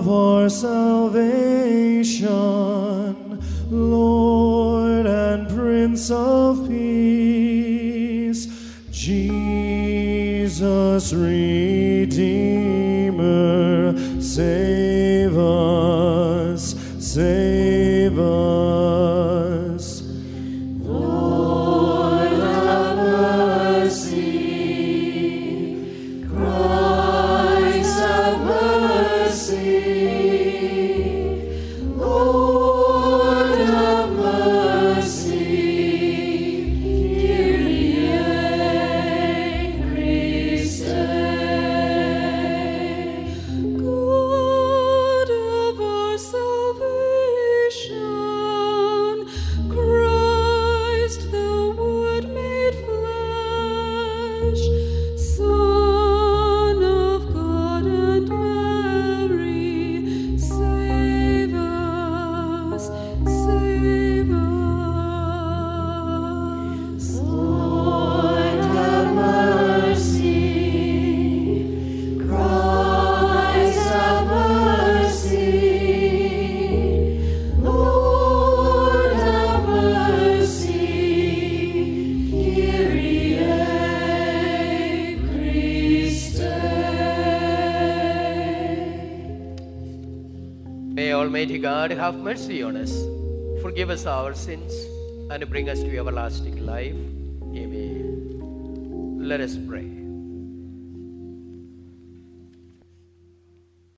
of our salvation, Lord and Prince of Peace, Jesus Redeemer, save us, save us. Lord have mercy, Christ have mercy, Lord have mercy, Kyrie Christe. God of our salvation, Christ the Word made flesh, Son of God and Mary, save us, save us. Lord have mercy, Christ have mercy, Lord have mercy, Kyrie Christe. May Almighty God have mercy on us, forgive us our sins, and bring us to everlasting life. Amen. Let us pray.